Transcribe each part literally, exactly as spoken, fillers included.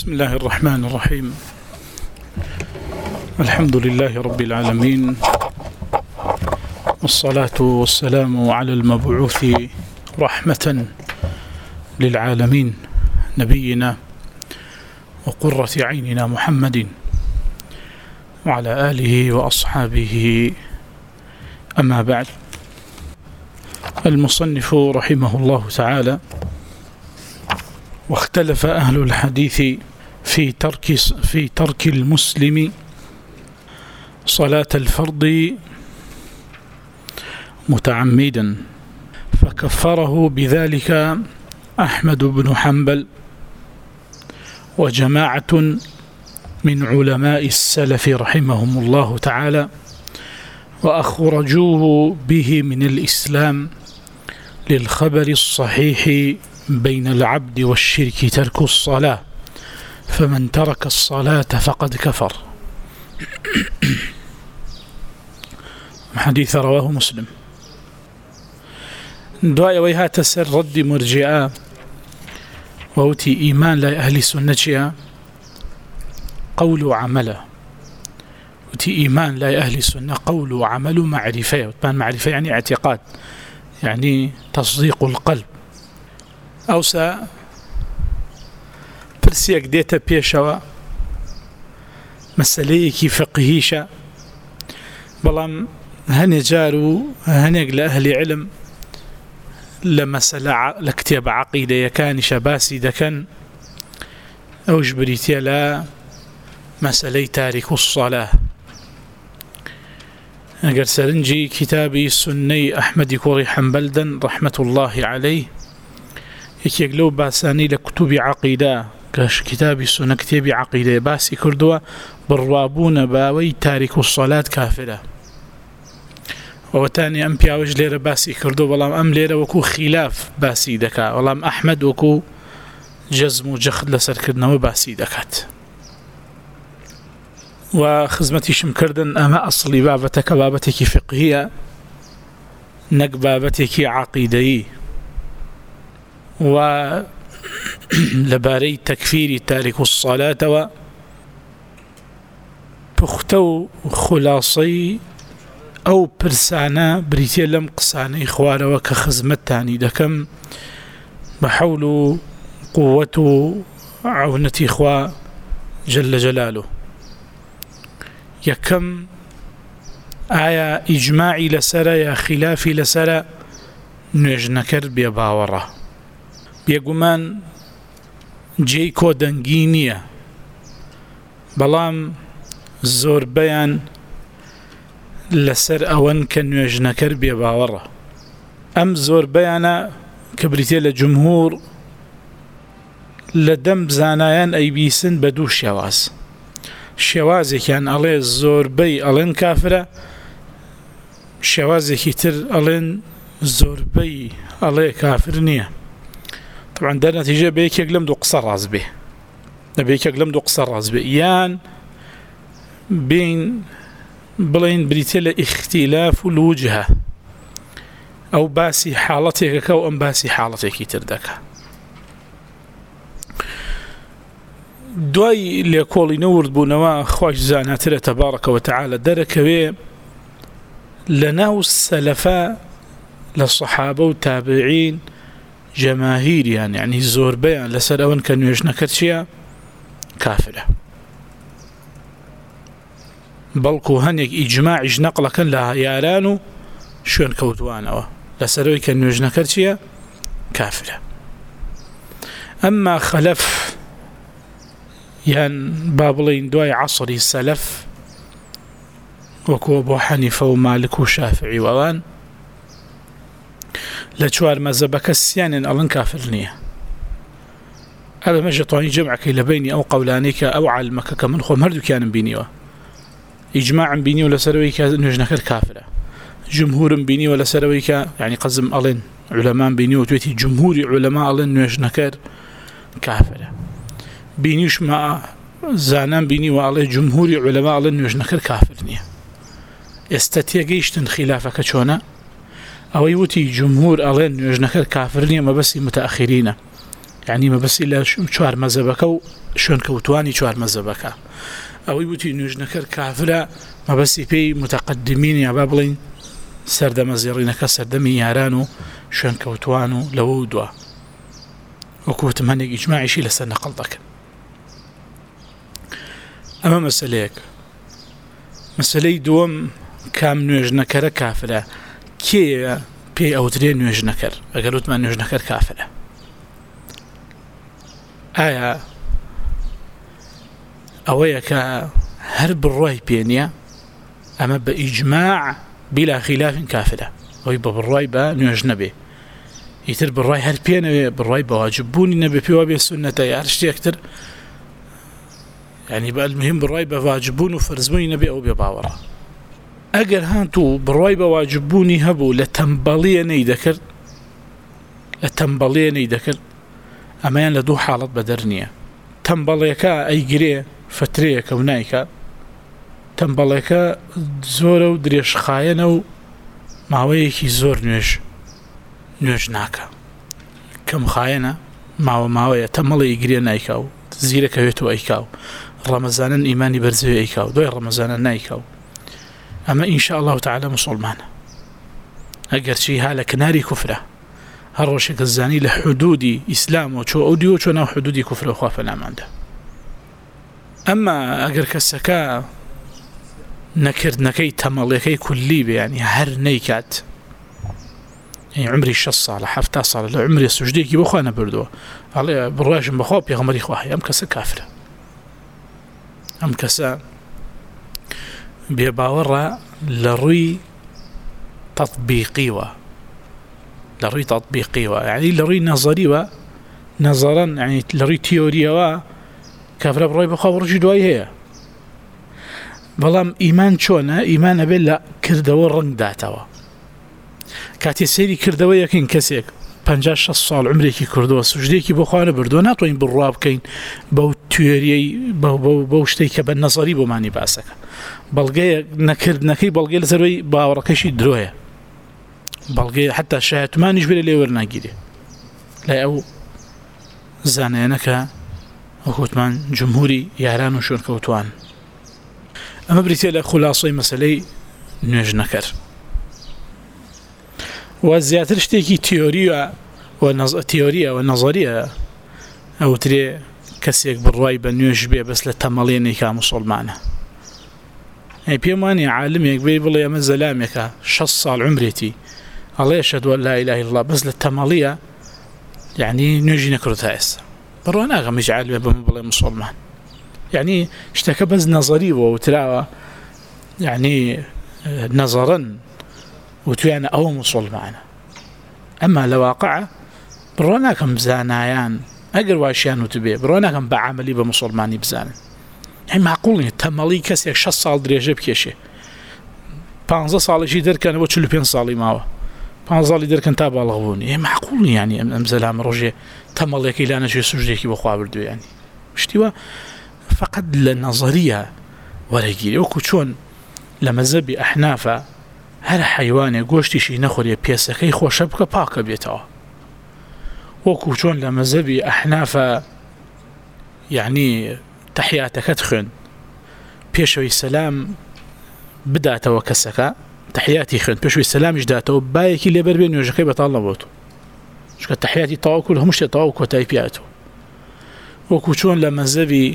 بسم الله الرحمن الرحيم. الحمد لله رب العالمين، والصلاة والسلام على المبعوث رحمة للعالمين نبينا وقرة عيننا محمد وعلى آله وأصحابه. أما بعد، المصنف رحمه الله تعالى: واختلف أهل الحديث في ترك في ترك المسلم صلاة الفرض متعمدا، فكفره بذلك أحمد بن حنبل وجماعة من علماء السلف رحمهم الله تعالى، وأخرجوه به من الإسلام للخبر الصحيح بين العبد والشرك ترك الصلاة، فمن ترك الصلاة فقد كفر. حديث رواه مسلم. دعاء ويهات سر رد مرجئة ووتي إيمان لا أهل سنة قول وعمل، وتي إيمان لا أهل سنة قول وعمل معرفة. معرفة يعني اعتقاد، يعني تصديق القلب. أوسا برسيك ديتا بيشوا مسأليكي فقهيشة، بلام هني جارو هنيق لأهل علم لمسألة لكتاب عقيدة يكان شباسي دكان أو جبريتي لا مسألة تارك الصلاة. أقر سرنجي كتابي السني أحمد كوري حنبلدن رحمة الله عليه يكيقلو باساني لكتب عقيدة كاش كتابي السنة كتاب عقيدة باسي كردوا بالروابون باوي تارك الصلاة كافرة. وتاني أم بياوج ليرة باسي كردوا والله أم ليرة وكو خلاف باسي دكا، والله أحمد وكو جزم وجخد لسر كردنا وباسي دكات. وخزمتي شمكردن أما أصلي بابتك بابتك فقهية نق بابتك عقيدي، ولباري تكفير تارك الصلاة وبختو خلاصي أو برسانا بريتي لم قساني خوار وكخزمتاني دكم بحول قوة عونتي إخوة جل جلاله. يكم آية إجماعي لسرى يا خلافي لسرى نجنكر بيباورة بيقومان جيكو دنجينية، بلام زور بيان لسر أوان كان يجنكر بيباورة. أم زور بيانا كبريتي لجمهور لدم زانايان أي بيسن بدو شواز شوازي كان عليه زور بي ألين كافرة، شوازي كتر ألين زور بي عليه كافر نية. طبعا ده نتيجة بيك يقلم دو قصر راز به، بيك يقلم دو قصر راز به يان بين بلين بريتيلا اختلاف الوجهة أو باسي حالتك أو أم باسي حالتك تردك. دوای لێکۆڵی نەورد بوونەوە خۆش زاناترە تەبارەکە وتەعالە دەرەکەوێ لە ناو سەلەفە لە سەحابە و تابعین جەماهیریان، یعنی زۆربەیان لەسەر ئەوەن کە نوێژ نەکرد چییە؟ کافرە. بەڵکو هەنێک ئیجماعیش نەقڵەکەن لە یاران و شوێن کەوتوانەوە لەسەرەوەی کە نوێژ نەکرد چییە؟ کافرە. ئەمما خەلەف یان با بڵێین دوای عەسری سەلەف وەکو ئەبوو حەنیفە و مالک و شافعی و ئەوان لە چوار مەزهەبە کەسیانیان ئەڵێن کافر نییە. هەذا مەژە توانی جەمعەکەی لە بینی ئەو قەولانەی کە ئەو عالمەکە کە من خۆم هەردووکیانم بینیوە، ئیجماعم بینیوە لەسەرەوەی کە نوێژ نەکرد کافرە، جمهورم بینیوە لەسەرەوەی کە یعنی قەزم ئەڵێن عولەمان بینیوە توێتی جمهوری عولەما ئەڵێن نوێژ نەکرد کافرە. بینیش ما زانان بینی و ئەڵێ جمهوری عولەما ئەڵێن نوێژ نەکرد کافر نییە. ئێستا تێگەیشتن خلافەکە چۆنە؟ ئەوەی وتی جمهور ئەڵێن نوێژ نەکرد کافر نییە، مەبەستی متەئەخیرینە، يعني ما بس إلا شوار مذهبك وشون كوتواني شوار مذهبك أو يبوتي نوجنكر كافرة ما بس بي متقدمين يا بابلين سردم زيرينك سردم يارانو شون كوتوانو لودوا وكوت منك إجماعي شي لسا نقلتك. أما مسأليك مسألي دوم كام نوجنكر كافرة كي بي أوترين نوجنكر أقلوت ما نوجنكر كافرة آية أويك هرب الرأي بينيا أما بإجماع بلا خلاف كافرة ويبقى بالرأي بنوجنبه يتر بالرأي هر بينا بالرأي بواجبوني نبي بيوابي السنة يارشتي أكتر يعني بقى المهم بالرأي بواجبون وفرزبوني نبي أو بباورا أجر هانتو بالرأي بواجبوني هبو لتنبالية نيدكر لتنبالية نيدكر أما ين لدو حالة بدرنية تنباليكا أي قرية فترية كونايكا تنباليكا زورو دريش خاينو ماويكي زور نوش نوش ناكا كم خاينة ماو ماوية تنبالي قرية نايكاو زيرك هيتو أيكاو رمضان إيماني برزوي أيكاو دوي رمضان نايكاو أما إن شاء الله تعالى مسلمان أقر شي هالك ناري كفرة هروشك الزاني لحدود إسلام وشو أوديو وشو ناو حدود كفر وخوافا نعم عنده. أما أقر كسكا نكر نكي تمليكي كلي يعني هر نيكات يعني عمري شص على حفتا صار عمري سجديكي بخوانا بردو علي بالراجم بخواب يا غمري خواهي أم كسا كافرة أم كسا بيباورا لروي تطبيقي و لروي تطبيقي و يعني لروي نظري و نظرا يعني لروي تيوريا و كافرة بروي بخواب رجدواي هي بلام إيمان شونا إيمان بلا كردوا الرنگ داتوا كاتي سيري كردوا يكين كسيك پنجاش شص سال عمريكي كردوا سجديكي بخوانا بردوا ناتوين بالراب كين بو تيوريي بو بو بو شتيك بالنظري بو ماني باسك بلغي نكرد نكي بلغي لسروي باوركشي درويه بلغي حتى الشهادة ما نجبر لي ورنا جيدي لا أو زانينك وكوتمان جمهوري ياران وشون كوتوان أما بريتيلا خلاصي مسألة نوج نكر وزيادة اشتكي تيوريا ونظ... تيوريا والنظرية أو تري كسيك بالرواي بنوج بيه بس للتمالين كمسلمان يعني بيماني عالم يكبي بالله يا مزلامك شص على عمرتي الله يشهد أن لا إله إلا الله بس للتمالية يعني نوجي نكرو تايس بروانا غمج عالم بالله مسلمان يعني اشتكى بس نظري وتلاوى يعني نظرا وتويانا أو مسلمان أما لواقع بروانا كم زانايان أقر واشيان وتبيه بروانا كم بعملي بمسلماني بزانا يعني معقول التمالي كسي شص صال دريجة بكيشي بانزا صالي شي در كان وچلو بين صالي ماوا بانزا لي در كان تابع لغبوني يعني معقول يعني أمزلام رجي تمالي كي لانا شي سجديكي بخواه بردو يعني مشتوا فقد للنظرية ورقيري وكو چون لمذهبي أحنافا هر حيواني قوشتي شي نخوري بيسكي خوشبك باكا بيتاوا وكو چون لمذهبي أحنافا يعني تحياتك تخن بيشوي السلام بدأتوا كسكا تحياتي خن بيشوي السلام جداتوا بايكي اللي بربين وجهكي بطلبوتو شكا تحياتي طاوكو لهمش طاوكو تايبياتو وكو چون لمذهبي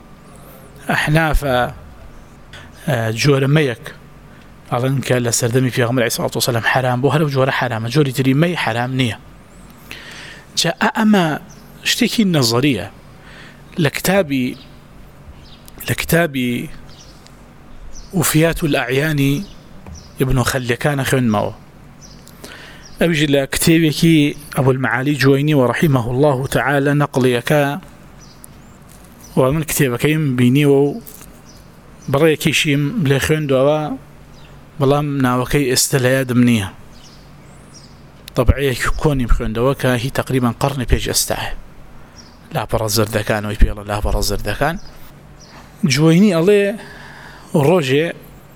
أحناف جور ميك أظن كان لسردمي في غمر عليه الصلاة والسلام حرام بوهر وجور حرام جوري تري مي حرام نية جاء أما اشتكي النظرية لكتابي لكتابي وفيات الأعيان ابن خلكان خن مو أبيجي لكتابك أبو المعالي جويني ورحمه الله تعالى نقليك ومن كتابك يم بيني و بريكي شيم لخن دوا بلام ناوكي استلياد منيها طبعا كوني بخن دوا هي تقريبا قرن بيج استعه لا برزر ذكان ويبيلا لا برزر ذكان جويني الله روجي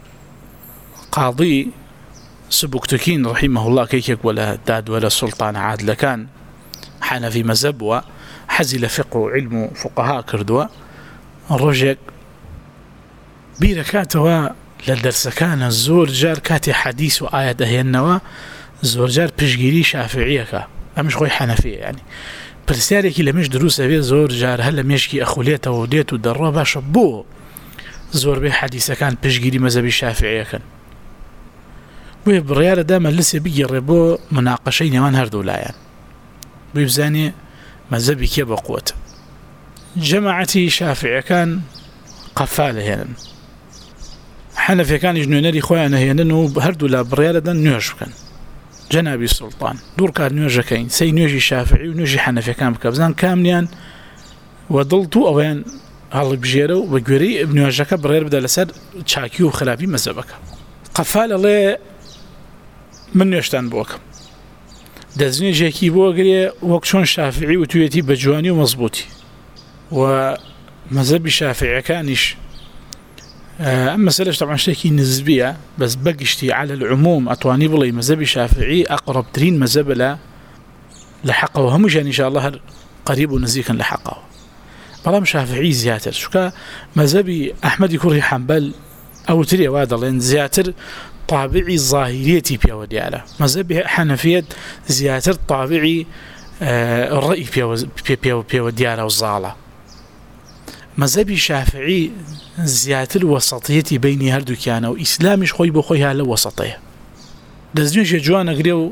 قاضي سبكتكين رحمه الله كيكك ولا داد ولا سلطان عادل كان حنفي مذهب حەزی لە فقه و علم و فقها کردووە ڕۆژێک بیرەکاتەوە لە دەرسەکانە زۆر جار کاتی حەدیث و ئاەت دەهێننەوە زۆر جار پشگیری شافعیەکە ئەمش خۆی حەنەفیە ینی پرسیارێکی لە مێش دروستە بێ زۆر جار هەر لە مێشکی ئەخولێتەوە و دێت و دەڕۆ باشە بۆ زۆربەی حەدیثەکان پشگیری مەزەبی شافعیەکەن بۆیە بڕیارەدا مەجلیسێ بگێڕێ بۆ مناقەشەی نێوان هەردوو لایەن بۆی بزانێ مەزەبی کێ بە قووەتە جەماعەتی شافعیەکان قەفال هێنن حەنەفیەکانیش نوێنەری خۆیان هێنن و هەردوو لا بڕیارەدەن نوێژ بکەن جەنابی سوڵتان دوور کار نوێژەکەین سەی نوێژی شافعی و نوێژی حەنەفیەکان بکە بزان کامنیان و دڵت و ئەوەیان هەڵی بژێرە و بە گوێرەی نوێژەکە بڕێر بدە لەسەر چاکی و خراپی مەزەبەکە قەفال ئەڵێ من نوێشتان بۆکەم دەستنوێژێکی بۆ گرێ وەک چۆن شافعی و توێتی بە جوانی و مەزبوطی و مەزەبی شافعیەکانیش ئەم مەسەلەش طبعا شتێکی نزبیە بەس بەگشتی على العموم ئەتوانی بڵێ مەزەبی شافعی ئەقربترین مەزەبە لە لە حەقەوە هەمووشیان ئینشاءالله هەر قەریب و نزیکن لە حەقەوە بەڵام شافعی زیاتر چونکە مەزەبی ئەحمەدی کوڕی حەنبەل ئەوترێ وا دەڵێن زیاتر طابعی ظاهریەتی پێوە دیارە مەزەبی حەنەفیەت زیاتر طابعی ڕەئی پێوە دیارە و زاڵە مەزەبی شافعی زیاتر وەسەطیەتی بینی هەردووکیانە و ئیسلامیش خۆی بۆ خۆی ها لە وەسەطەیە دەستنوێژێ جوانەگرێ و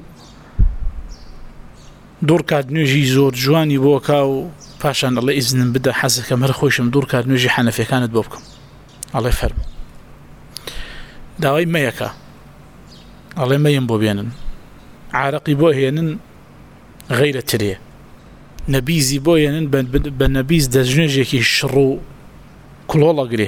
دوور کات نوێژی زۆر جوانی بۆ کا و پاشان ئەڵێ ئیزنم بدە حەزەکەم هەر خۆشم دوور کات نوێژی حەنەفیەکانت بۆ بکەم ئەڵێ فەرموو داوای مەیەکە ئەڵێ مەیم بۆ بێنن عارەقی بۆ هێنن غەیرە ترێ نەبیزی بۆ هێنن بە نەبیز دەستنوێژێکی شڕ و کڵۆڵەگرێ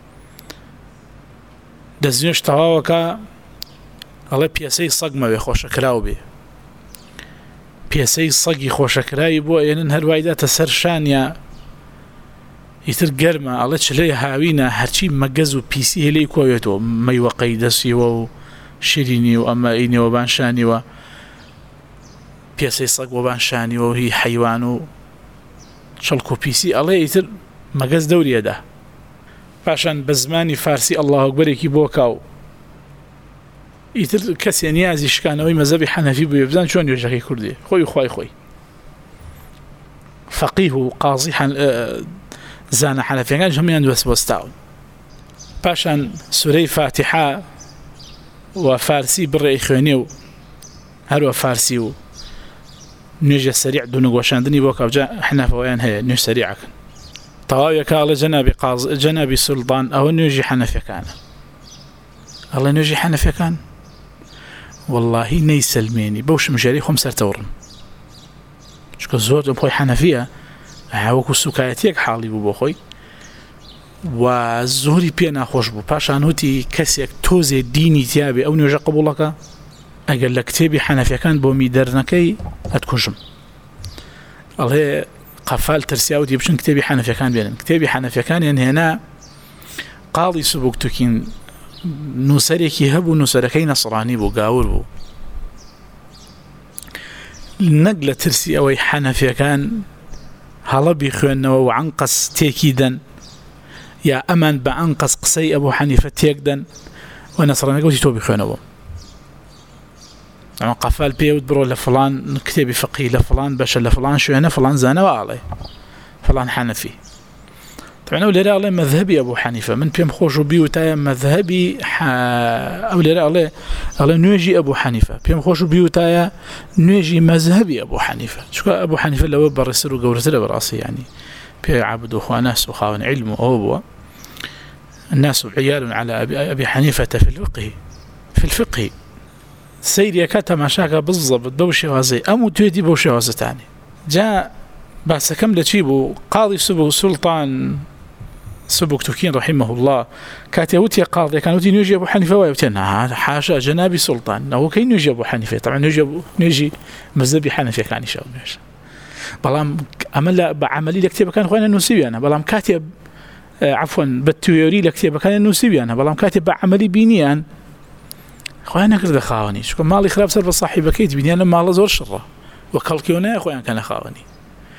دەستنوێژ تەواوەکە ئەڵێ پیاسەی سەگ مەوێ خۆشەکراو بێ پیاسەی سەگی خۆشەکرایی بۆ هێنن هەروایداتە سەر شانیا ئیتر گەرمە ئەڵێ چلەی هاوینە هەرچی مەگەز و پیسی هێلەی کۆوێتەوە مەیوەقەی دەسیوە و شیرینی و ئەمە ئینەوە بانشانیوە پیاسەی سەگ وەبان شانیوە و هی حەیوان و چڵک و پیسی ئەڵێ ئیتر مەگەز دەوریەدا پاشان بە زمانی فارسی ئەڵڵاهو ئەکبەرێکی بۆ کاو ئیتر کەسێ نیازی شکانەوەی مەزەبی حەنەفی بووە بزان چۆن نوێژەکەی کوردی خۆی خوای خۆی فەقیه و قازی زانە حەنەفیەکانیش هەموویان دەستبەستاون پاشان سورەی فاتحە و فارسی بڕێ خوێنێ و هەروە فارسی و نوێژە سەریع دوونەگۆشاندنی بۆ کەوجا حەنەفەوەیان هەیە نوێژ سەریعەکەن تەواویەکە ئەڵێ جەنابی قاز جەنابی سوڵتان ئەوە نوێژی حەنەفیەکانە ئەڵێ نوێژی حەنەفیەکان وەڵڵاهی نەیسەلمێنی بەو شمژێرەی خۆم سەرتەوڕم چونکە زۆر دەم خۆی حەنەفیە هاوەکو سوکایەتیەک حاڵی بوو بۆ خۆی و زۆری پێ ناخۆش بوو پاشان وتی کەسێک تۆزێ دینی تیابێ ئەو نوێژە قبوڵەکە ئەگەر لە کتێبی حەنەفیەکان بۆ میدەرنەکەی ئەتکوژم ئەڵێ قەفال ترسیاوتی بچن کتێبی حەنەفیەکان بێنن کتێبی حەنەفیەکانیان هێنا قاڵی سوبوکتوکین نووسەرێکی هەبوو نووسەرەکەی نەسڕانی بوو گاور بوو نەک لە ترسی ئەوەی حەنەفیەکان هەڵە بیخوێنەوە و عنقەس تێکی دەن یا ئەمان بە عنقەس قسەی ئەبوو حەنیفە تێک دەن و نەسڕانەکەوتی تۆ بیخوێنەوە ئەمە قەفال پێوت بڕۆ لە فڵان کتێبی فقی لە فڵان بەشە لە فڵان شوێنە فڵان زانەوە ئاڵێ فڵان حەنەفی طبعا لێرە ئەڵێ مەذهبی ئەبوو حەنیفە من پێم خۆش و بیوتایە مەذهبی ئەو لێرە ئەڵێ ئەڵێ نوێژی ئەبوو حەنیفە پێم خۆش و بیوتایە نوێژی مەذهبی ئەبوو حەنیفە چونکە ئەبوو حەنیفە لەوە بەڕێسەر و گەورەترە بەڕاستی ینی پێ عابد و خوا ناس و خاوەن علم و ئەوە بووە الناس عيال على أبي حنيفة في الفقه في الفقه سيريكا تماشاكا بالضبط بوشي وازي أمو تويدي بوشي وازتاني جاء بس كم لتشيبو قاضي سبو سلطان سبكتوكين رحمه الله كاتيوتي قاضي كانوا يجي أبو حنيفة ويوتين هذا حاشا جنابي سلطان هو كين يجي أبو حنيفة طبعا يجي يجي مذهبي حنيفة كان يشاو نيش بلام عمل بعملي لكتيب كان خوينا نسيبي أنا بلام كاتب عفوا بالتيوري لكتيب كان نسيبي أنا بلام كاتب بعملي بينيان خوينا كرد خاوني شو مالي خراب سر بالصاحب كيت بيني أنا مال زور شره وكالكيونا خوينا كان خاوني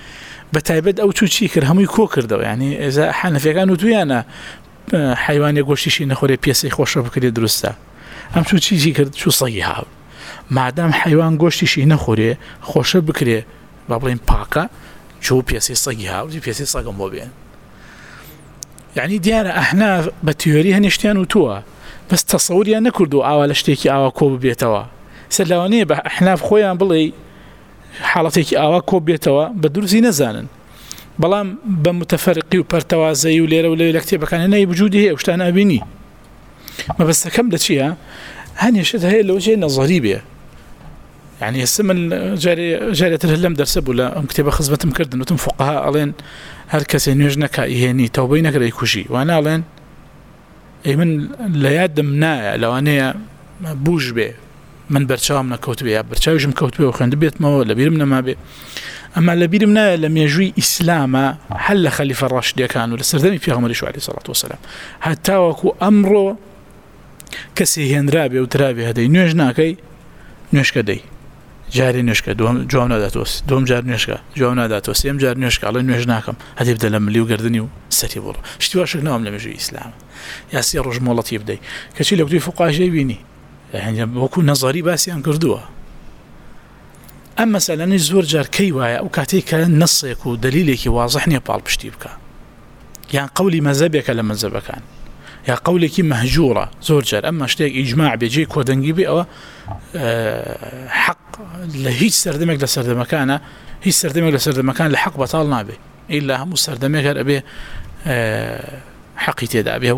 بتایبەت ئەو چوو چی کرد هەمووی کۆ کردەوە یعنی ئێزا حەنەفیەکان وتویانە حیوانێ گۆشتیشی نەخۆرێ پێسەی خۆشە بکرێت دروستە ئەم چوو چیزی کرد چوو سەگی هاو مادام حیوان گۆشتیشی نەخۆرێ خۆشە بکرێ با بڵێن پاکە چوو پێسەی سەگی هاو پێسەی سەگم بۆ بێن یعنی دیارە ئەحناف بە تیۆری هەنیشتیان وتووە بەس تەسەوریان نەکردو ئاوا لە شتێکی ئاوا کۆ ببێتەوە سەر لەوانەیە بە ئەحناف خۆیان بڵێ حاڵەتێکی ئاوا کۆ بێتەوە بە دروستی نەزانن بەڵام بە متەفەرقی و پەرتەوازەی و لێرە و لێ لە کتێبەکان نەی وجودی هەیە شتان ئەبینی مەبەستەکەم لە چییە هەنیشت هەیە لەوە جێ نەزەری بێ يعني السمن جاري جاري ترهلم درس بولا أم كتب خزمة مكردن وتم فقهاء ألين هركس ينجنا كإيهني توبينا كذا يكوشي وأنا ألين أي من لا يدمنا لو أنا بوج به من برشام نكوت بيه برشاوج مكوت بيه وخند بيت ما ولا بيرمنا ما بيه أما اللي بيرمنا لم يجوي إسلام حل خليفة الراشد كانوا لسردني فيها مريش عليه الصلاة والسلام حتى وكو أمره كسيهن رابي وترابي هذي نجنا كي نشكا دي جاري نشكا دوم جوام ناداتوس دوم جار نشكا جوام ناداتوس يم جار نشكا الله نجناكم هذي بدل لما اللي وقردني وسري بورو شتي واشك نوم لما يجي إسلام يا سير رجم والله يبدأ كشي لو بدي فقهاء جايبيني يعني بكون نظري بس ينقردوها أما مثلا الزور جار كيوايا أو كاتيك نصك ودليلك واضحني بال بشتيبك يعني قولي مذهبك لما مذهبك كان يا قولك مهجورة زور جار أما اشتيك إجماع بيجيك ودنجي بي أو أه حق لهيج سردمك لسردمكانه هي سردمك لسردمكان لحق بطالنا به إلا هم سردمك أبي أه حقي تيدا به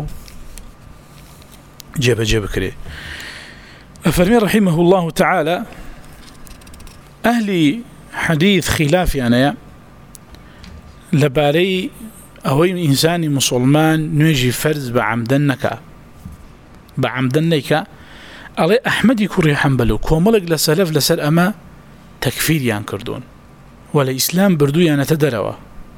جيب جيب كري فرمي رحمه الله تعالى أهلي حديث خلافي أنا لباري أوين إنساني مسلمان نيجي فرز بعمدنك بعمدنك علي أحمد يكوري حنبلو كوملق لسلف لسر أما تكفير يان كردون ولا إسلام بردو يان تدروا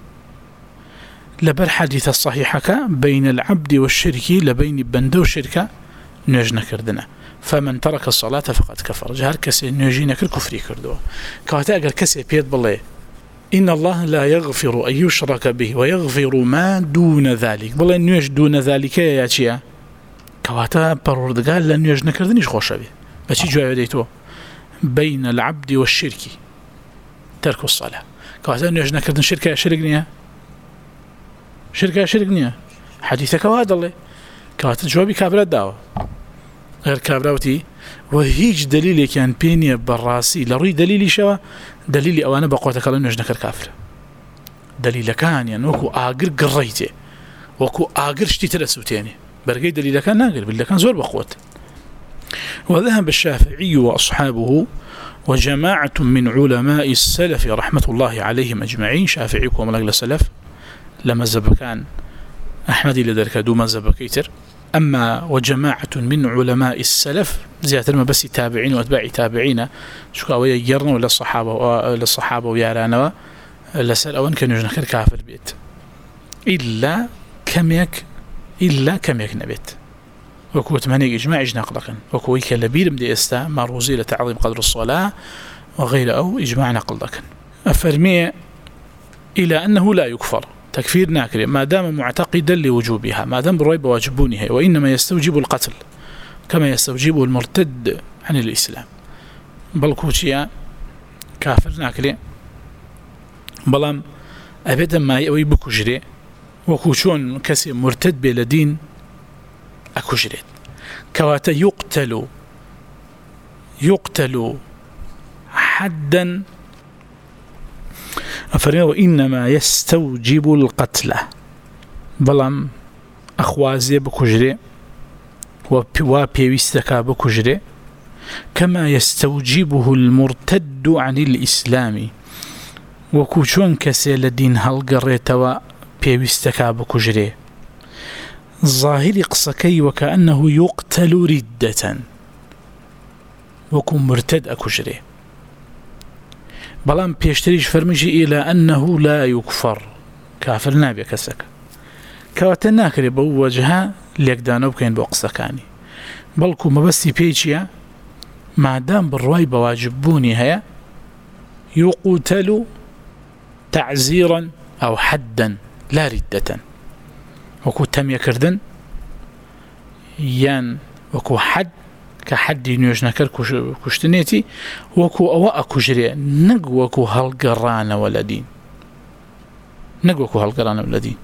لبر حديث الصحيحك بين العبد والشرك لبين بندو شركة نجنا كردنا فمن ترك الصلاة فقد كفر جهر كسي نجينا كالكفري كردوا كواتا أقل كسي بيد بالله إن الله لا يغفر أن يشرك به ويغفر ما دون ذلك بالله نيج دون ذلك يا شيء كواتا بردقال لن نيج نكردنيش خوش به بشي جوا يديتو بين العبد والشرك ترك الصلاة كواتا نيج نكردن شركة شركنيها شركة شركنيها حديثك وهذا الله كواتا جوابي كابرات داوة غير كابراوتي وهيج دليل كان بيني بالراسي لروي دليلي شوا دليلي أو أنا بقوتك الله نجنك الكافر دليل كان يعني وكو آقر قريته وكو آقر شتي تلسوتيني برقي دليل كان ناقر بالله كان زور بقوت وذهب الشافعي وأصحابه وجماعة من علماء السلف رحمة الله عليهم أجمعين شافعيكم وملاك السلف لما زبكان أحمدي لذلك دو مذهب كيتر أما وجماعة من علماء السلف زيادة ما بس تابعين وأتباع تابعين شو قالوا يجرنا ولا الصحابة للصحابة ويارانا لسأل أوان كانوا يجنكر كافر بيت إلا كم يك إلا كم يك نبيت وكوت مني إجماع نقلقا وكويك لبير مدي استا مروزي لتعظيم قدر الصلاة وغير أو إجماع نقلقا أفرمي إلى أنه لا يكفر تكفير ناكر ما دام معتقدا لوجوبها ما دام بروي بواجبونها وإنما يستوجب القتل كما يستوجب المرتد عن الإسلام بل كوشيا كافر ناكر بلام أبدا ما يأوي بكجري وكوشون كسي مرتد بلدين أكجريت كواتا يقتل يقتل حدا أفرمي وإنما يستوجب القتل بلام أخوازي بكجري وبيويستكا بكجري كما يستوجبه المرتد عن الإسلام وكوشون كسي لدين هالقريتوا بيويستكا بكجري ظاهر قصكي وكأنه يقتل ردة وكو مرتد أكجري بلام بيشتريش فرمجي إلى أنه لا يكفر كافر نابي كسك كواتناكري بوجهها ليقدانو بكين بوقسكاني بلكو مبستي بيجيا ما دام بالرواي بواجبوني هيا يقتل تعزيرا أو حدا لا ردة وكو تم يكردن يان وكو حد كحد نوێژ نەکەر کوشتنێتی وەکو ئەوە ئەکوژرێ نەک وەکو هەڵگەڕانەوە لە دین نەک وەکو هەڵگەڕانەوە لە دین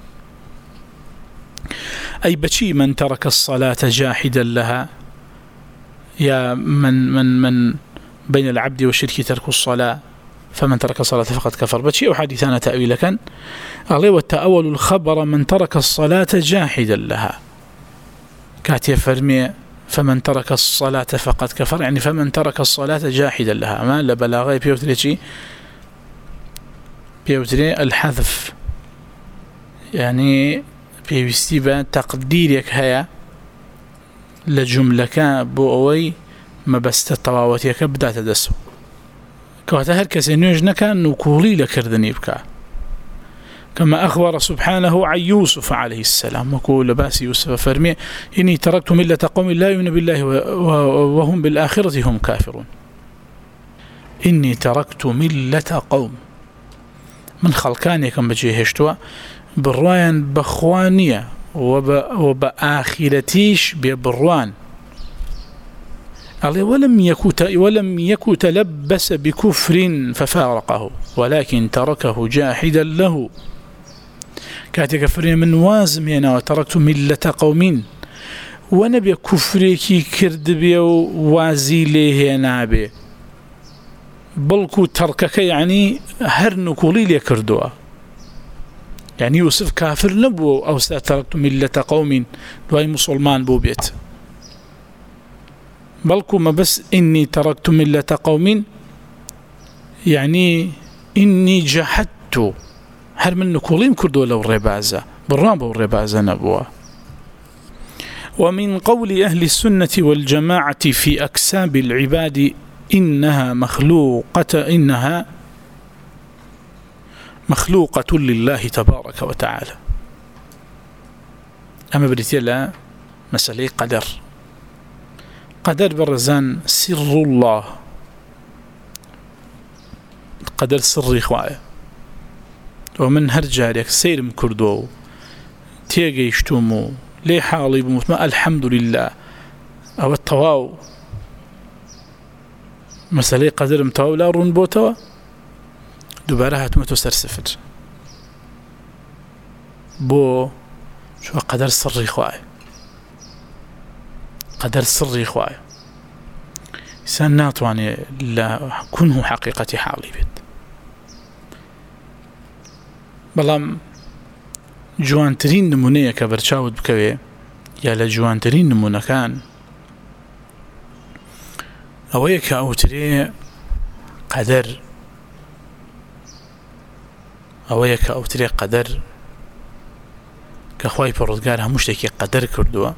أي بشي من ترك الصلاة جاحدا لها يا من من من بين العبد والشرك ترك الصلاة فمن ترك الصلاة فقد كفر بشي أو حديثان تأويل كان الله والتأول الخبر من ترك الصلاة جاحدا لها كاتي فرمي فمن ترك الصلاة فقد كفر يعني فمن ترك الصلاة جاحدا لها ما لبلاغي بيوتري بيوتري الحذف يعني بيوستي بان تقديرك هيا لجملك بوئوي ما بست طواوتيك بدا تدسو كواتا هركسي نوج نكان نكولي لكردني بكا كما أخبر سبحانه عن يوسف عليه السلام وقول لباس يوسف فرمي إني تركت ملة قوم لا يؤمنون بالله وهم بالآخرة هم كافرون إني تركت ملة قوم من خلقاني كم بجيهشتوا بروان بخوانية وب وبآخرتيش ببروان ولم يكن ولم يكن تلبس بكفر ففارقه ولكن تركه جاحدا له كاتك فرين من وازم هنا وتركت ملة قوم ونبي كفريكي كرد بي وازي ليه نابي بلكو تركك يعني هر نكولي لي كردوا يعني يوسف كافر نبو أو تركت ملة قوم دواي مسلمان بو بيت بلكو ما بس إني تركت ملة قوم يعني إني جحدت هر من نكولين كردوا لو الربازة بالرابة والربازة نبوة ومن قول أهل السنة والجماعة في أكساب العباد إنها مخلوقة إنها مخلوقة لله تبارك وتعالى أما بريتيلا مسألة قدر قدر برزان سر الله قدر سر إخوائي ومن هرجارك سير مكردو تيجيشتمو لي حالي بمتما الحمد لله أو التواو مسألة قدر متواو لا رون بوتوا دوباره هتمتو سرسفر بو شو قدر سر إخوائي قدر سر إخوائي إنسان ناتواني لا كنه حقيقة حالي بيت بلام جوانترين نمونية كبرشاود بكوي يا لجوانترين نمونة كان أويك أوتري قدر أويك أوتري قدر كخواي بردقار همشتكي قدر كردوا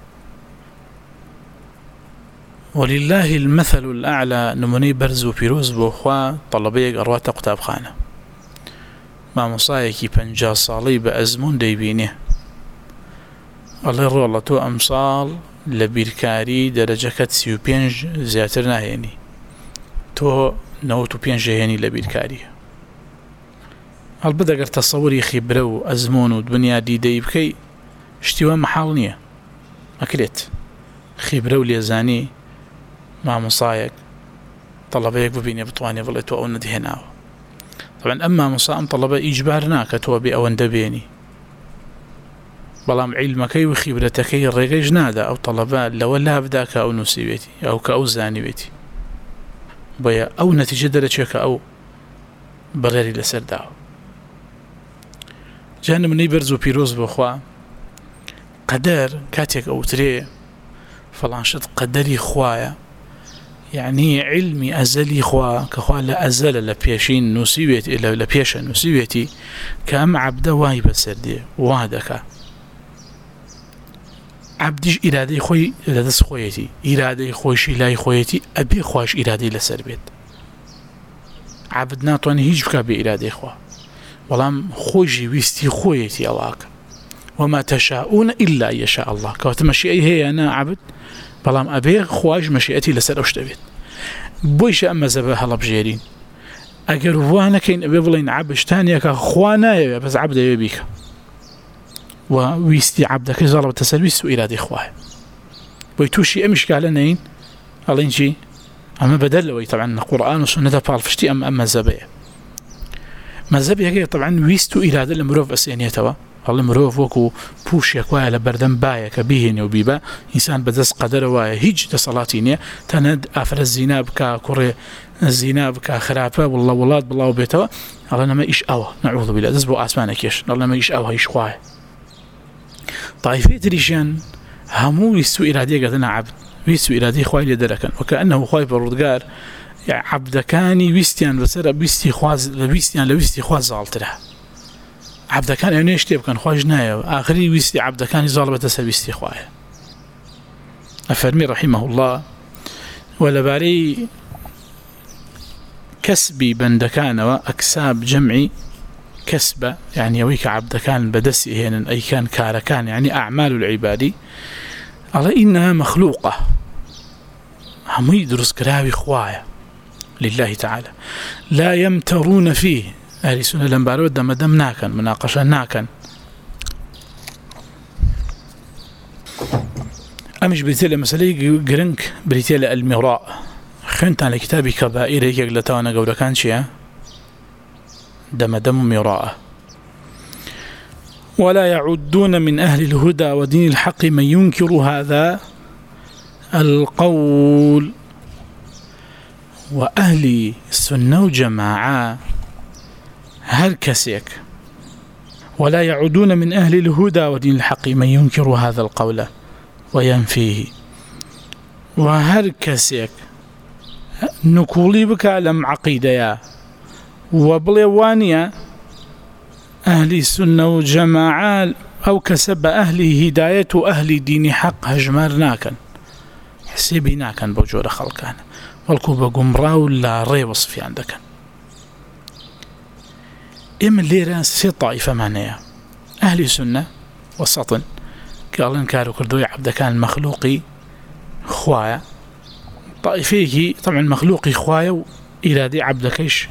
ولله المثل الأعلى نموني برزو بيروز بوخوا طلبيك أروات قطاب خانة ما مصايكي پنجا صالي بأزمون ديبينه الله رولة تو أمصال لبيركاري درجة سيو بينج زياتر ناهيني تو نوتو بينج هيني لبيركاري هل بدأ قر تصوري خبرو أزمون ودنيا دي ديبكي اشتوا محال نية أكلت خبرو ليزاني ما مصايك طلبيك ببيني بطواني ظلتو أو ندهناو طبعا أما مصائم طلبة إجبارناك توابي أو اندبيني بلام علمك وخبرتك الرقيج نادا أو طلبة لو لا بداك أو نسيبتي أو كأو زانبتي بيا أو نتيجة درجك أو بغيري لسر داو جانا من يبرزو بيروز بخوا قدر كاتيك أو تري فلانشط قدري خوايا يعني علمي أزلي خوا كخوا لا أزل لبيشين نسيبت إلا لبيش نسيبتي كأم عبد واي بسردي وادك عبدش إرادي خوي إرادة خويتي إرادي خويش إلهي خويتي أبي خواش إرادي لسربيت عبد ناطواني هيج بكا بإرادي خوا ولام خوجي ويستي خويتي الله وما تشاءون إلا يشاء الله كواتمشي أي هي أنا عبد بلام أبي خواج مشيئتي لسر أشتبت بويش أما زباها لبجيرين ئەگەر وانە کەین ئەبێ بڵین عەبدشتانیەکە خوا نایەوێ بەس عەبد دەوێ بیکە و ویستی عەبدەکەی زاڵەوەتە سەر ویست و ئیرادەی خوایە بۆی تووشی ئەم ئیشکالە نەین ئەڵێن چی ئەمە بەدەل لەوەی طبعا قورئان و سونەتە پاڵپشتی ئەم ئەم مەزەبەیە مەزەبێکەکە طبعا ویست و ئیرادە لە مرۆڤ ئەسێنێتەوە هەڵی مرۆڤ وەکو پوشێک وایە لە بەردەم بایەکە بیهێنێ و بیبە ئینسان بەدەست قەدەرە وایە هیچ دەسەڵاتی نییە تەنەت ئافرەت زینا بکە کوڕێ زینا بکە خراپە وڵڵە وڵات بڵاو بێتەوە ئەڵێن ئەمە ئیش ئەوە نەعوذ بالله دەست بۆ ئاسمانە کێش ئەڵێن ئەمە ئیش ئەوە هیچ خوایە طایفەی تریشیان هەموو ویست و ئیرادەیە گەتنە عەبد ویست و ئیرادەی خوای لێ دەرەکەن وەکەئەنەهو خوای پەروەردگار عەبدەکانی ویستیان بەسەر ویستی خوا لە ویستیان لە ویستی خوا زاڵترە عەبدەکان ئەوێ شتێ بکەن خوایش نایەوە ئاخری ویستی عەبدەکانی زاڵ بەتە سەر ویستی خوایە ئەفەرمی رحمه الله وەلەبارەی کەسبی بەندەکانەوە ئەکساب جەمعی کەسبە یعنی ئەوەی کە عەبدەکان بەدەستی هێنن ئەیکان کارەکان یعنی ئەعمال العیبادی ئەڵێ ئینەها مەخلوقە هەمووی دروستکراوی خوایە لله تعالى لا يمترون فيه ئەهلی سونە لەم بارەوە دەمەدەم ناکەن مناقەشە ناکەن ئەمیش بریتێ لە مەسەلەی گرنگ بریتێ لە ئەلمیڕاء خوێنتان لە کتابی کەبائیر یەکێک لە تاوانە گەورەکان چییە دەمەدەم و میڕاءە ولا يعدون من أهل الهدى ودين الحق من ينكر هذا القول وأهل السنة وجماعة هر كسيك ولا يعدون من أهل الهدى ودين الحق من ينكر هذا القول وينفيه وهر كسيك نقولي بك لم عقيدة وبلوانيا أهل السنة وجماعة أو كسب أهل هداية أهل دين حق هجمرناكا حسيبناكا بوجود خلقان والكوبا قمراو لا ري وصفي عندك إما الليرة سي طائفة معناها أهل سنة وسط قالن كارو كردوي عبد كان مخلوقي خوايا طائفيه طبعا مخلوقي خوايا وإرادي عبد كيش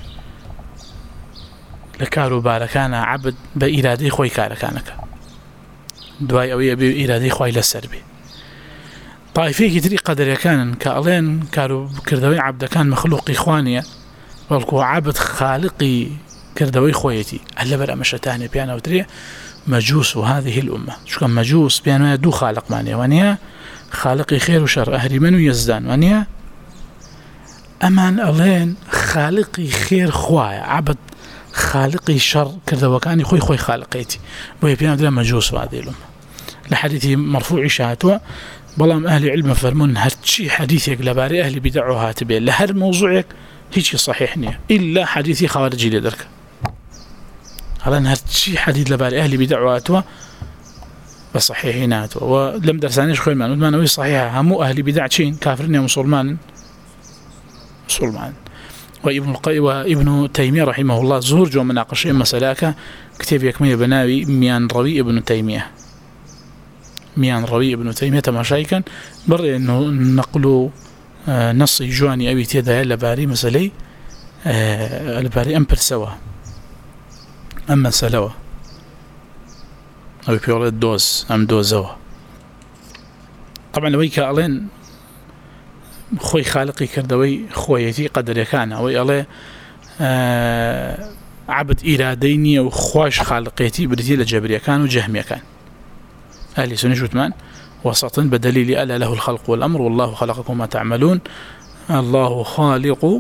لكارو باركانا عبد بإرادي خوي كاركانك دواي أوي أبي إرادي خوي للسربي طائفيه تري قدر كان كالين كارو كردوي عبد كان مخلوقي خوانية والكو عبد خالقي كردوي خويتي هلا برا مشتاني بيانا وتري مجوس هذه الأمة شو كان مجوس بيانا دو خالق مانيا وانيا خالقي خير وشر أهري من ويزدان وانيا أمان ألين خالقي خير خوايا عبد خالقي شر كردوي كان خوي خوي خالقيتي بوي بيانا دلا مجوس هذه الأمة لحديثي مرفوع شهاتوا بلام أهل علم فرمون هرشي حديثك لباري أهل بدعوا هاتبه لهر موضوعك هيك صحيح نية إلا حديثي خوارجي لدرك هلان هرشي حديث لباري أهل بدعوا هاتوا بصحيحيناتوا ولم درسانيش خوي مان ودمان وي صحيحة همو أهل بدع تشين كافرين يا مسلمان مسلمان وابن القي وابن تيمية رحمه الله زور جو مناقشين مسألة كتاب يكمية بناوي ميان روي ابن تيمية ميان روي ابن تيمية تماشايكا بري انه نقلوا آه نصي جواني ابي تيدا لباري مسألي آه لباري امبر سوا اما سلوا او بيقول الدوز ام دوزوا طبعا لوي كالين خوي خالقي كردوي خويتي قدر يكان او يالي آه عبد إراديني وخواش خالقيتي بريتي لجبريا كان وجهميا كان أهل سنة جثمان وسط بدليل ألا له الخلق والأمر والله خلقكم ما تعملون الله خالق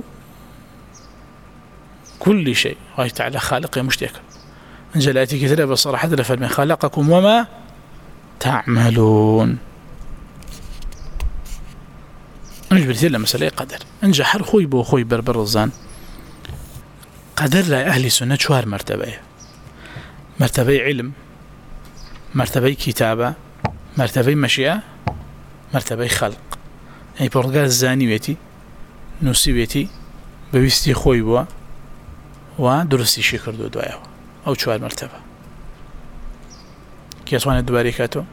كل شيء الله تعالى خالق يا مشتاك انجلاتي كثيرة بصراحة لفرمي خلقكم وما تعملون مش بريتي مسألة قدر انجح خوي بو خوي بربر الزان قدر لا أهل سنة شوار مرتبة مرتبة علم مرتبة كتابة مرتبة مشيئة مرتبة خلق يعني برغاز زانيويتي نوسيويتي بويستي خوي بوا ودرستي شكر دو دوايا أو شوار مرتبة كيسوان الدواري كاتو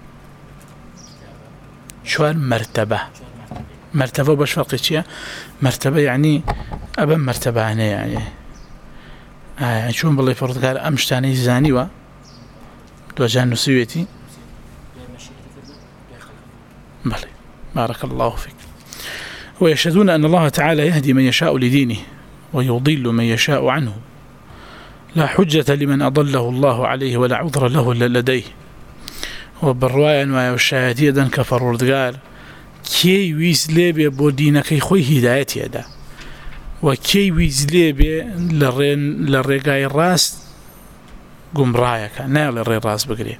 شوار مرتبة مرتبة باش فرقي مرتبة يعني أبا مرتبة هنا يعني آه شون بالله فرض قال أمشتاني زاني و دوجان نسويتي بلى بارك الله فيك. ويشهدون أن الله تعالى يهدي من يشاء لدينه ويضل من يشاء عنه لا حجة لمن أضله الله عليه ولا عذر له لديه. وبالرواية أنواع الشهادية دان كفر وردقال كي ويز ليبي بودينا كي خوي هدايتي هذا وكي ويز ليبي لرين للرقاي الراس قم رايك نال الرقاي الراس بقري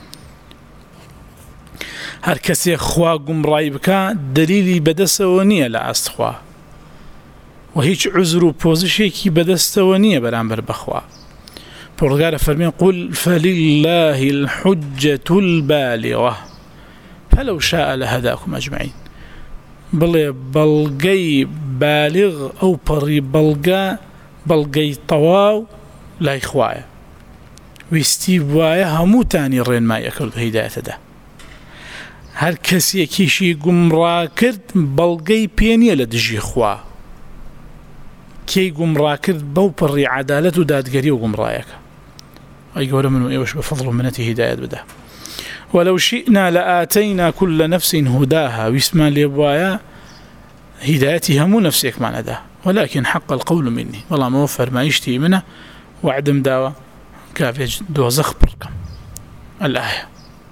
هر کسی خوا قم راي بكا دليلي بدستوانية لأستخوا وهيج عذر وبوزيشي كي بدستوانية برامبر بخوا. فرقال فرمين قل فلله الحجة البالغة فلو شاء لهداكم أجمعين. بل بلغي بالغ أو بري بلغا بلغي طواو لا إخوايا ويستيبوايا همو تاني الرين ما يأكل بهداية ده هر كسي كيشي قمرا كرد بلغي بيني لدجي خوا كي قمرا كرد بو بري عدالة دادقري وقمرايك أي قول منه إيوش بفضل منته هداية بده. ولو شئنا لآتينا كل نفس هداها ويسمى ليبوايا هدايتها مو نفسك معنى ده ولكن حق القول مني والله موفر ما يشتي منه وعدم داوة كافي دوزخ بركم الآية.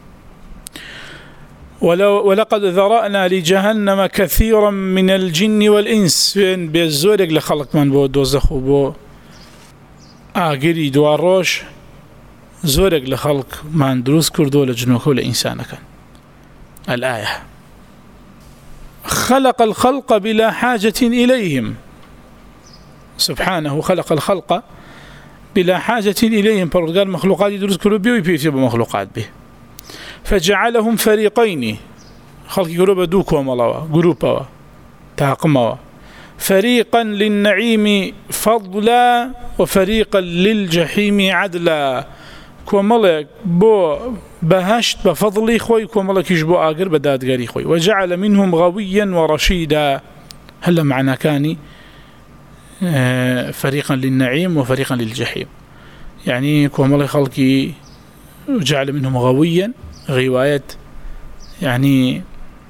ولو ولقد ذرأنا لجهنم كثيرا من الجن والإنس بيزورك لخلق من بو دوزخ وبو آقري دواروش زورك لخلق من دروس كردو لجنوك لإنسانك. الآية خلق الخلق بلا حاجة إليهم سبحانه خلق الخلق بلا حاجة إليهم فقال مخلوقات دروس كردو بيو بيو مخلوقات به فجعلهم فريقين خلق جروبا دوكو ملوا جروبا تاقموا فريقا للنعيم فضلا وفريقا للجحيم عدلا كوملك بو بهشت بفضلي خوي كوملك يجبو آقر بدادقاري خوي وجعل منهم غويا ورشيدا هل معنى كاني فريقا للنعيم وفريقا للجحيم يعني كوملك خلقي وجعل منهم غويا غواية يعني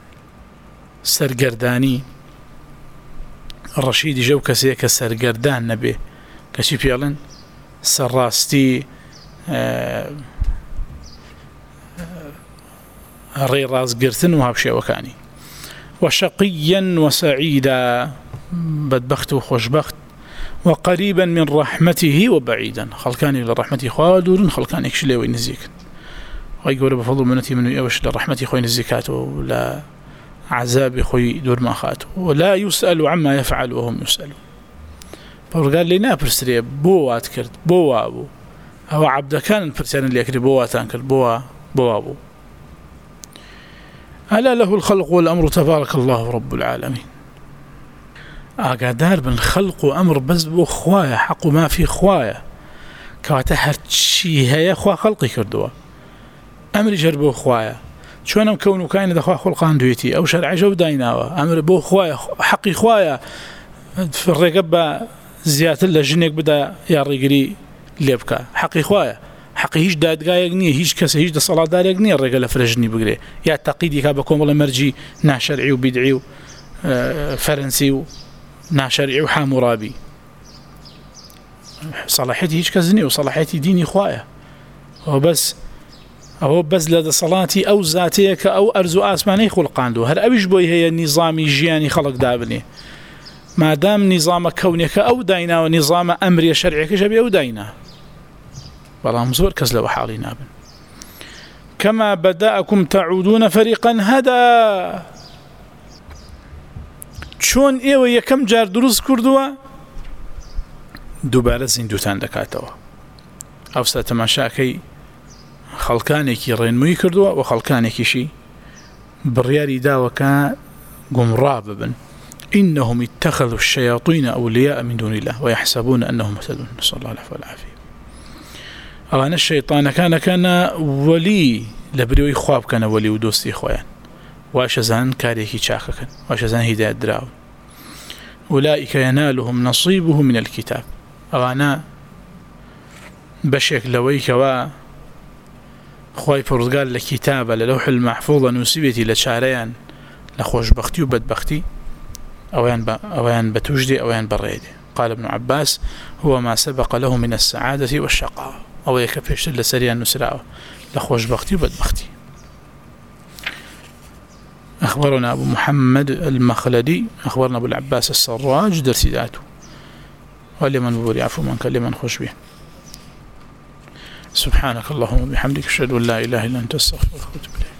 سرقرداني الرشيد جو كسيك سرقردان نبي كشي فعلا سراستي آه آه ري راس قرتن وهابشي وكاني وشقيا وسعيدا بدبخت وخوشبخت وقريبا من رحمته وبعيدا خلقاني لرحمته خوادور خلقاني اكشلي وينزيك ويقول بفضل منتي منه يوش لرحمتي خوين الزكاة ولا عذاب خوي دور ما خاته ولا يسأل عما يفعل وهم يسألون. فقال لي نابرسري بوا تكرت بوا أبو هو عبد كان فرسان اللي يكري بوا تانكر بوا بوا أبو ألا له الخلق والأمر تبارك الله رب العالمين. أقدار من خلق وأمر بس بو خوايا حق ما في خوايا كواتهر شي هي خوا خلقي كردوا أمر جربو خوايا شونم كونه كاين دخوا خلقان دويتي أو شرع جو دايناوا أمر بو خوايا حقي خوايا في الرقبة زيادة لجنك بدا يا رجلي ليبكا حقي خوايا حقي هيج دادقايقني هيج كسه هيج صلاة دارقني الرجل فرجني بقري يا تقيدي كابكم والله مرجي ناشرعي وبدعي فرنسي ناشرعي وحامورابي صلاحيتي هيج كزني وصلاحيتي ديني خوايا وبس أو بس لدى صلاتي أو ذاتيك أو أرزو آسماني خلقان دو هر أبيش بوي هي نظامي جياني خلق دابني ما دام نظام كونك أو داينا ونظام أمري شرعيك جبي أو داينا والله مزور كزلو حالي نابن كما بدأكم تعودون فريقا هدا چون إيوه يكم جار دروس كردوا دوباره زندوتان دكاتوا أو ستماشاكي خلقانێکی ڕێنمووی کردووە و خەڵکانێکیشی بڕیاری داوەکە گومڕا ببن إنهم اتخذوا الشياطين أولياء من دون الله ويحسبون أنهم مهتدون نسأل الله العفو والعافية. أغانا الشيطان كان كان ولي لبريوي خواب كان ولي ودوستي خوان واشزان كاريكي چاككن واشزان هداية دراو أولئك ينالهم نصيبهم من الكتاب. أغانا بشك لويك و خواهي فرزقال لكتابة للوح المحفوظة نسيبتي لشاريان لخوش بختي وبدبختي أويان, ب... أويان بتوجدي أويان بريدي. قال ابن عباس هو ما سبق له من السعادة والشقاء، أو يكفيش لسريان نسراء لخوش بختي وبدبختي. أخبرنا أبو محمد المخلدي أخبرنا أبو العباس السراج درسي ذاته ولمن بوري عفو من كلمن خوش به. سبحانك اللهم وبحمدك أشهد أن لا إله إلا أنت أستغفرك وأتوب إليك.